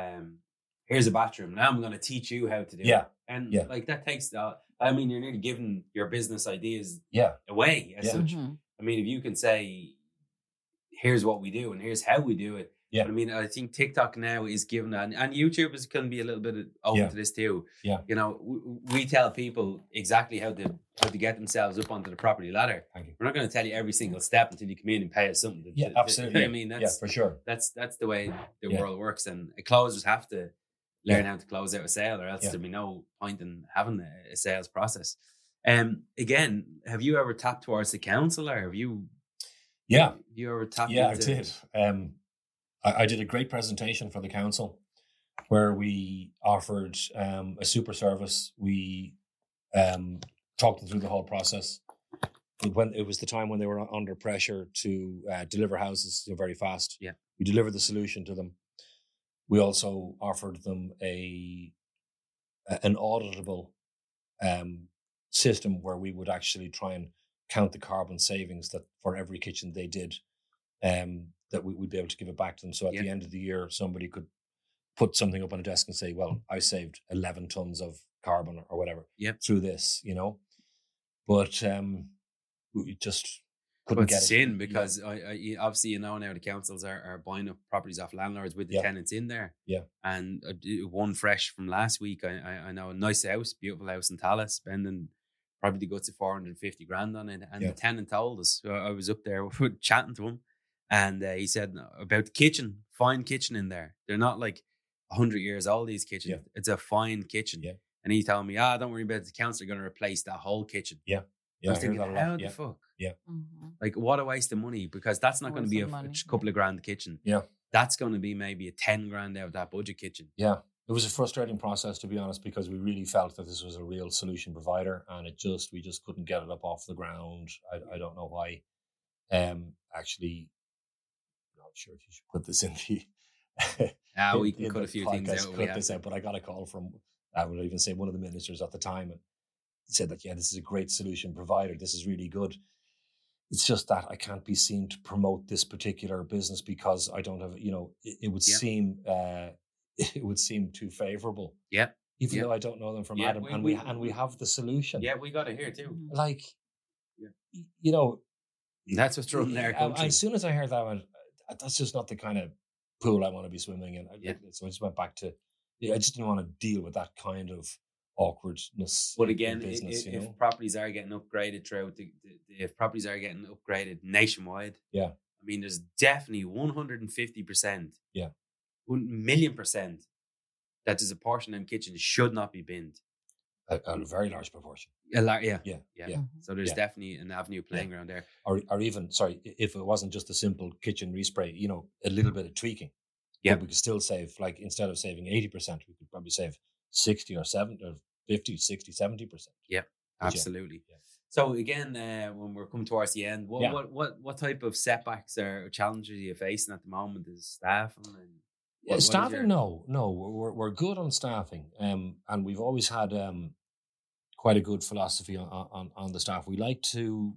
a bathroom. Now I'm going to teach you how to do it. And like that takes that. I mean, you're nearly giving your business ideas away as such. Mm-hmm. I mean, if you can say, here's what we do and here's how we do it. Yeah. I mean, I think TikTok now is giving that, and YouTube can be a little bit open to this too. Yeah. We tell people exactly how to get themselves up onto the property ladder. Thank you. We're not going to tell you every single step until you come in and pay us something. Absolutely. I mean, that's for sure. That's the way the world works, and closers have to learn how to close out a sale, or else there'll be no point in having a sales process. Again, have you ever tapped towards the council, or have you? Yeah. Have you ever tapped? Yeah, I did. I did a great presentation for the council where we offered a super service. We talked them through the whole process. When it was the time when they were under pressure to deliver houses very fast, we delivered the solution to them. We also offered them an auditable system where we would actually try and count the carbon savings that for every kitchen they did. That we would be able to give it back to them. So at the end of the year, somebody could put something up on a desk and say, well, I saved 11 tons of carbon or whatever through this, But we just couldn't get it. It's sin because I obviously, now the councils are buying up properties off landlords with the tenants in there. Yeah. And one fresh from last week, I know a nice house, beautiful house in Tallaght, spending probably the guts of 450 grand on it. And the tenant told us, so I was up there chatting to him. And he said about the kitchen, fine kitchen in there. They're not like 100 years old, these kitchens. Yeah. It's a fine kitchen. Yeah. And he told me, don't worry about it. The council are going to replace that whole kitchen. Yeah. I was thinking, how the fuck? Yeah. Mm-hmm. Like, what a waste of money, because that's not going to be a couple of grand kitchen. Yeah. That's going to be maybe a 10 grand out of that budget kitchen. Yeah. It was a frustrating process, to be honest, because we really felt that this was a real solution provider, and we just couldn't get it up off the ground. I don't know why. Actually, I'm sure you should put this in the. We can cut a few things out. Cut this out, but I got a call from, I would even say, one of the ministers at the time, and he said that this is a great solution provider. This is really good. It's just that I can't be seen to promote this particular business because I don't have. It would seem it would seem too favourable. Yeah. Even though I don't know them from Adam, and we have the solution. Yeah, we got it here too. Like, that's what's running our country. As soon as I heard that, I went, that's just not the kind of pool I want to be swimming in. So I just went back to, I just didn't want to deal with that kind of awkwardness. But again, in business, if properties are getting upgraded throughout if properties are getting upgraded nationwide, I mean, there's definitely 150%, 1,000,000% that there's a portion of them kitchens should not be binned. A very large proportion. Yeah. So there's Yeah. definitely an avenue playing around there. Or even, sorry, if it wasn't just a simple kitchen respray, a little bit of tweaking. Yeah. But we could still save, like, instead of saving 80%, we could probably save 60 or 70 or 50, 60, 70%. Yeah, absolutely. Yeah. So again, when we're coming towards the end, what type of setbacks or challenges are you facing at the moment? Is staffing? Staffing? No, we're good on staffing, and we've always had quite a good philosophy on the staff. We like to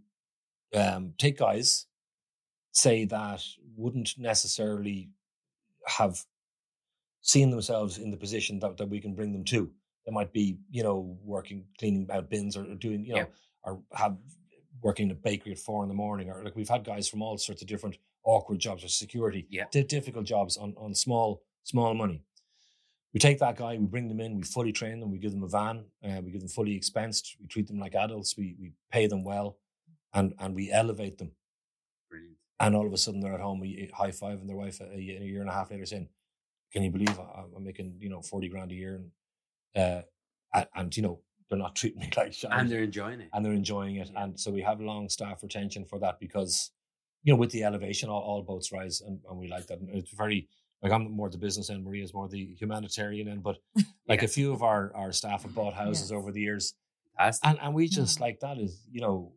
take guys, say, that wouldn't necessarily have seen themselves in the position that we can bring them to. They might be, working, cleaning out bins, or doing, or have working in a bakery at 4 a.m, or like we've had guys from all sorts of different awkward jobs, or security, difficult jobs on small money. We take that guy, we bring them in, we fully train them, we give them a van, we give them fully expensed, we treat them like adults, we pay them well, and we elevate them. Brilliant. And all of a sudden they're at home, we high five, and their wife a year and a half later saying, "Can you believe I'm making 40 grand a year?" And they're not treating me like shit. And they're enjoying it. Yeah. And so we have long staff retention for that, because with the elevation, all boats rise, and we like that. And it's very, like, I'm more the business end, Maria's more the humanitarian end, but like a few of our staff have bought houses over the years. And we just like that is,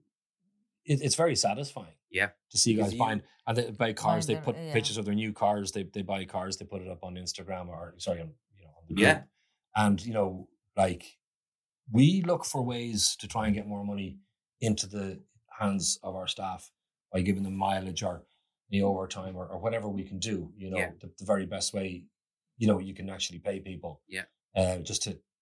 it's very satisfying. Yeah. To see guys buying, and they buy cars, they put pictures of their new cars, they buy cars, they put it up on Instagram, or on the group. And like, we look for ways to try and get more money into the hands of our staff by giving them mileage or the overtime or whatever we can do. The very best way you can actually pay people. Just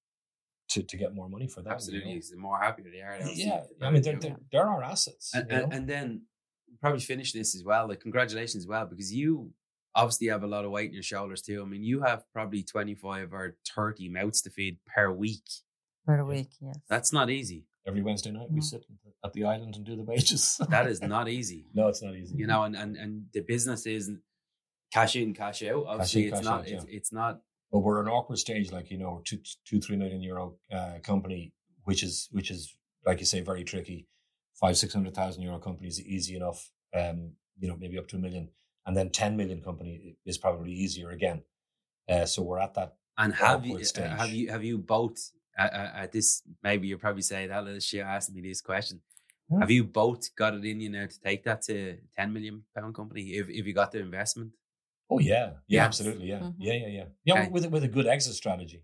to get more money for them. Absolutely, the more happier they are. I mean, they're our assets. And then probably finish this as well. Like, congratulations as well, because you obviously have a lot of weight in your shoulders too. I mean, you have probably 25 or 30 mouths to feed per week. Per week, yes. That's not easy. Every Wednesday night we sit at the island and do the wages. That is not easy. No, it's not easy. And the business isn't cash in, cash out. Obviously, it's not. But we're an awkward stage, like, we're 2-3 million euro company, which is like you say, very tricky. 500,000-600,000 euro company is easy enough. Maybe up to 1 million, and then 10 million company is probably easier again. So we're at that. And have you both at this? Maybe you'll probably say that. She asked me this question. Yeah. Have you both got it in you now to take that to 10 million pound company if you got the investment? Oh yeah, absolutely, yeah, mm-hmm. Yeah. Okay. With a good exit strategy,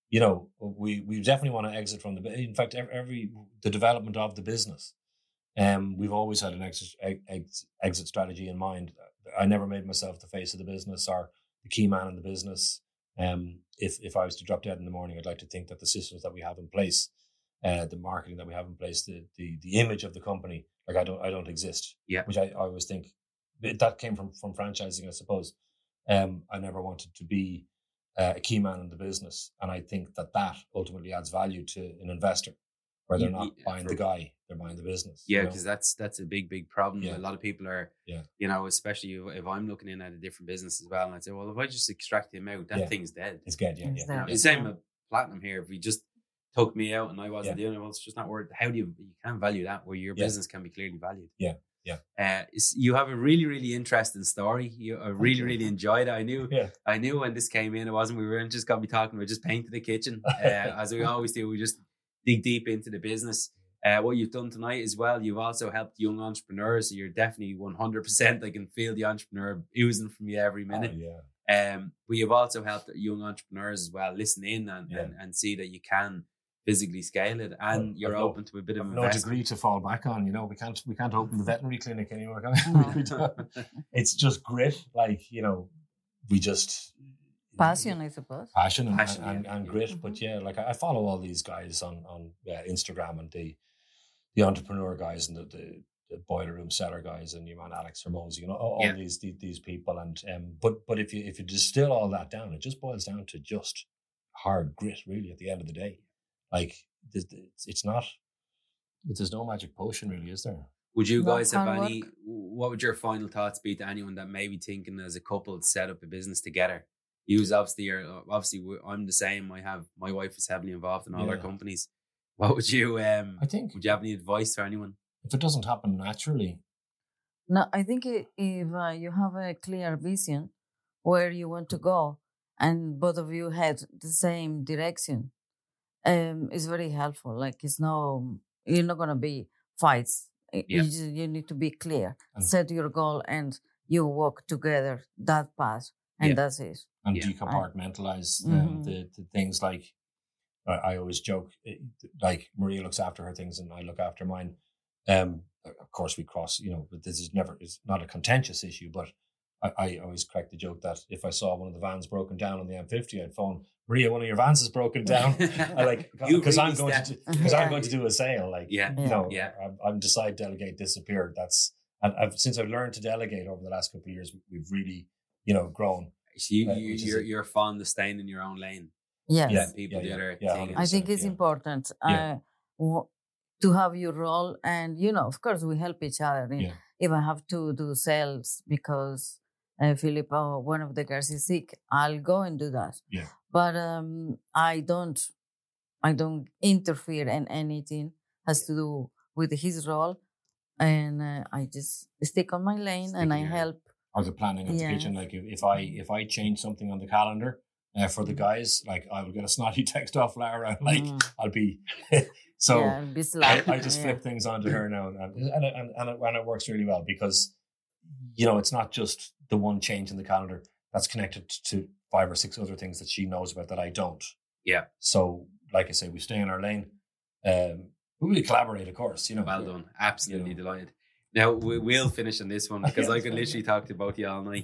we definitely want to exit from in fact, the development of the business. We've always had an exit strategy in mind. I never made myself the face of the business or the key man in the business. If I was to drop dead in the morning, I'd like to think that the systems that we have in place, the marketing that we have in place, the image of the company, like I don't exist. Yeah. Which I always think that came from franchising, I suppose. I never wanted to be a key man in the business, and I think that ultimately adds value to an investor, where they're not buying the guy, they're buying the business. Yeah, because that's a big problem. Yeah. A lot of people are, especially if I'm looking in at a different business as well, and I'd say, well, if I just extract him out, that thing's dead. It's dead, yeah. The same with Platinum here. If we just took me out and I wasn't doing it, well, it's just not worth. How do you can't value that where your business can be clearly valued? Yeah. You have a really, really interesting story. I really enjoyed it. I knew when this came in, we weren't just going to be talking, we're just painting the kitchen. As we always do, we just dig deep into the business. What you've done tonight as well, you've also helped young entrepreneurs. So you're definitely 100%. I can feel the entrepreneur oozing from you every minute. But you've also helped young entrepreneurs as well, listen in and see that you can physically scale it, and you're open to a bit of investment. No degree to fall back on. We can't open the veterinary clinic anymore. It's just grit, we just passion, I suppose. Passion and grit. Mm-hmm. But like I follow all these guys on Instagram, and the entrepreneur guys and the boiler room seller guys, and your man Alex Hermosi, all these people. And but if you distill all that down, it just boils down to just hard grit, really. At the end of the day. Like, it's not, there's no magic potion, really, is there? Would you guys have any, what would your final thoughts be to anyone that may be thinking as a couple to set up a business together? Obviously I'm the same. My wife is heavily involved in all our companies. What would you? I think Would you have any advice for anyone? if it doesn't happen naturally, No, I think if you have a clear vision where you want to go, and both of you had the same direction, it's very helpful. Like you're not gonna be fights. You need to be clear, set your goal, and you walk together that path, and that's it. And decompartmentalize the things. Like I always joke, like Maria looks after her things and I look after mine. Of course we cross, but it's not a contentious issue, but I always crack the joke that if I saw one of the vans broken down on the M50, I'd phone Maria, one of your vans is broken down. Because I'm going to do a sale. I'm decide, delegate, disappear. Since I've learned to delegate over the last couple of years, we've really, grown. So you're fond of staying in your own lane. Yes. Let people do their thing. I think it's important to have your role, and of course we help each other. If I have to do sales because Philip or one of the guys is sick, I'll go and do that. Yeah. But I don't interfere in anything has to do with his role, and I just stick on my lane and I help. Or the planning of the kitchen, like if I change something on the calendar for the guys, like I will get a snotty text off Lara, like I'll be so. I just flip things onto her now, and it works really well because it's not just the one change in the calendar that's connected to 5 or 6 other things that she knows about that I don't. Yeah. So, like I say, we stay in our lane. We really collaborate, of course. Well done. Absolutely delighted. Now we'll finish on this one because I could literally talk to both of you all night.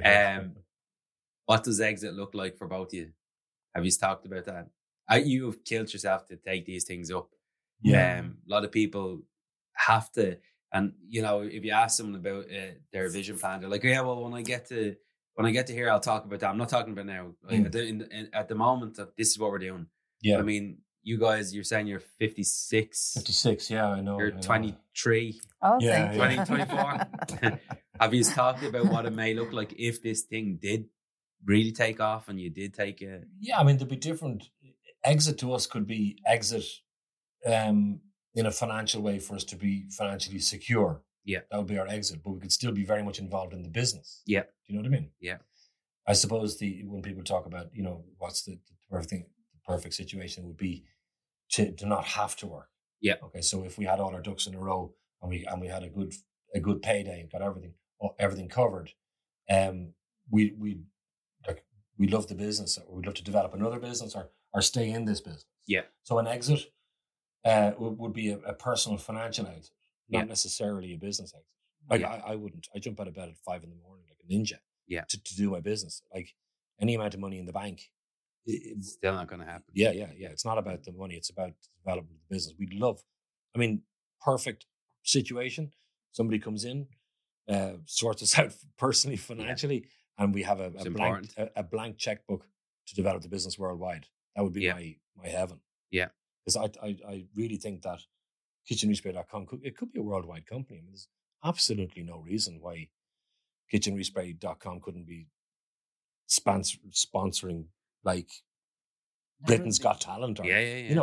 What does exit look like for both of you? Have you talked about that? You have killed yourself to take these things up. Yeah. A lot of people have to, and if you ask someone about their vision plan, they're like, "Yeah, well, when I get to here, I'll talk about that." I'm not talking about now. At the moment, this is what we're doing. Yeah. I mean, you guys, you're saying you're 56. 56, yeah, I know. You're 23. Oh, yeah, 24. Have you talked about what it may look like if this thing did really take off and you did take it? Yeah, I mean, there'd be different. Exit to us could be exit in a financial way for us to be financially secure. Yeah. That would be our exit, but we could still be very much involved in the business. Yeah. Do you know what I mean? Yeah. I suppose when people talk about, what's the perfect situation would be to not have to work. Yeah. Okay. So if we had all our ducks in a row and we had a good payday and got everything covered, we love the business, or we'd love to develop another business or stay in this business. Yeah. So an exit would be a personal financial exit, not necessarily a business exit. Like I wouldn't. I jump out of bed at 5 a.m. like a ninja. Yeah. To do my business, like any amount of money in the bank. It's still not going to happen. Yeah. It's not about the money. It's about the development of the business. We'd love, perfect situation. Somebody comes in, sorts us out personally, financially, and we have a blank checkbook to develop the business worldwide. That would be my heaven. Yeah. Because I really think that kitchenrespray.com it could be a worldwide company. There's absolutely no reason why kitchenrespray.com couldn't be sponsoring like Britain's Got Talent, or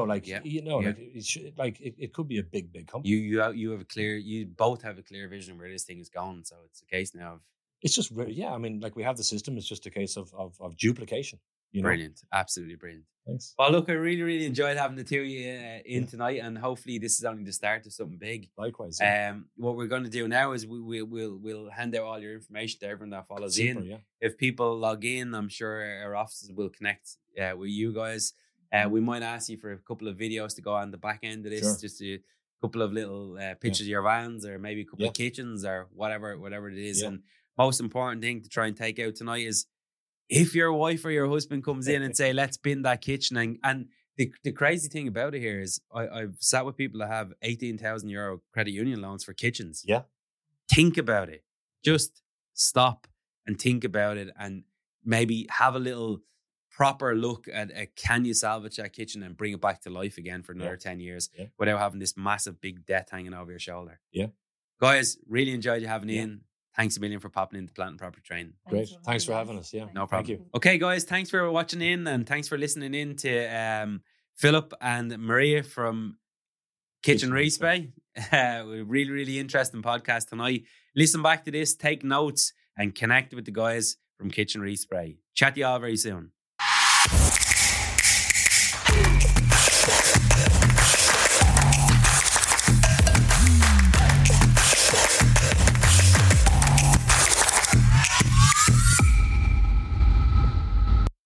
it could be a big company. You both have a clear vision where this thing is going, so it's a case now of it's just we have the system. It's just a case of duplication. Brilliant, absolutely brilliant. Thanks. Well, look, I really, really enjoyed having the two of you in tonight, and hopefully this is only the start of something big. Likewise. What we're going to do now is we'll hand out all your information to everyone that follows in. Yeah. If people log in, I'm sure our offices will connect with you guys. We might ask you for a couple of videos to go on the back end of this, just a couple of little pictures of your vans, or maybe a couple of kitchens, or whatever it is. And most important thing to try and take out tonight is, if your wife or your husband comes in and say, let's bin that kitchen. And the crazy thing about it here is I've sat with people that have €18,000 credit union loans for kitchens. Yeah. Think about it. Just stop and think about it, and maybe have a little proper look at can you salvage that kitchen and bring it back to life again for another 10 years without having this massive big debt hanging over your shoulder. Yeah. Guys, really enjoyed you having you in. Thanks a million for popping into Plant and Property Training. Great. Thanks for having us. Yeah. No problem. Thank you. Okay, guys, thanks for watching in, and thanks for listening in to Philip and Maria from Kitchen Respray. Really, really interesting podcast tonight. Listen back to this, take notes, and connect with the guys from Kitchen Respray. Chat to you all very soon.